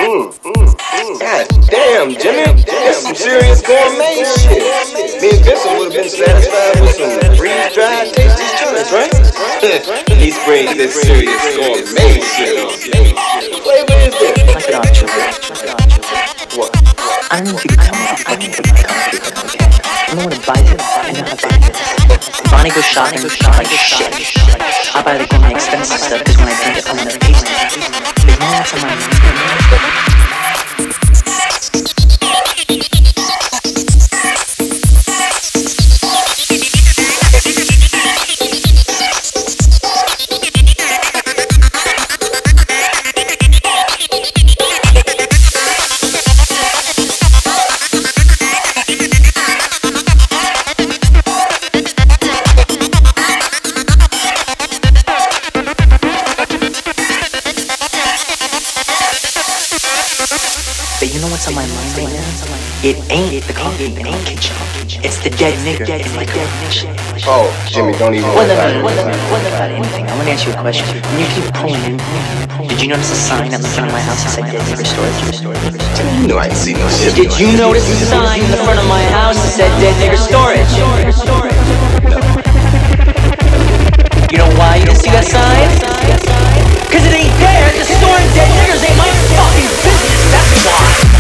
God damn, Jimmy. That's some serious gourmet shit. Me and Vincent would have been satisfied with some freeze-dried tasty chunks, right? He springs this serious gourmet shit on. What flavor is this? Check it out, Julie. What? I don't know if you can tell me if you fucking take my company, okay? I'm the one who buys it. I know how bad it is. Bonnie goes shopping like shit. I buy the gourmet expensive stuff because when I drink it, I'm gonna taste it. But you know what's on my mind? It ain't the coffee in the kitchen. It's the dead nigger in my garage. Oh, Jimmy, don't even What about anything? I want to ask you a question. When you keep pulling in, did you notice a sign at the front of my house that said dead nigger storage? Jimmy, you know I ain't seen no shit. Did you notice a sign in the front of my house that said dead nigger storage? No. You know why you didn't see that sign? Cause it ain't there, cause storing dead niggers ain't my fucking business, that's why.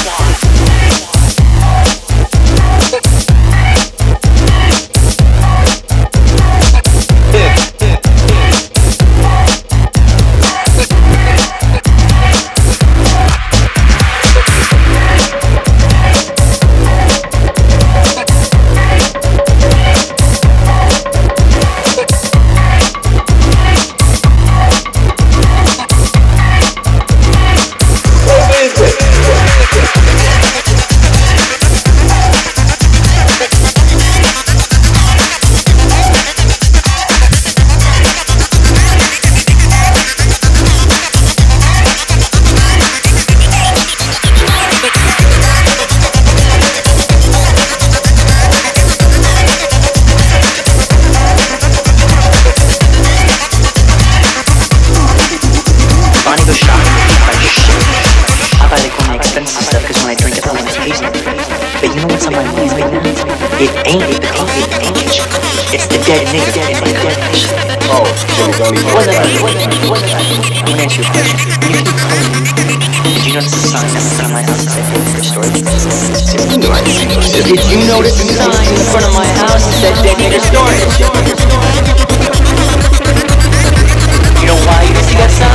Did you notice the sign in the front of my house that said dead nigger storage? You know why you didn't see that sign?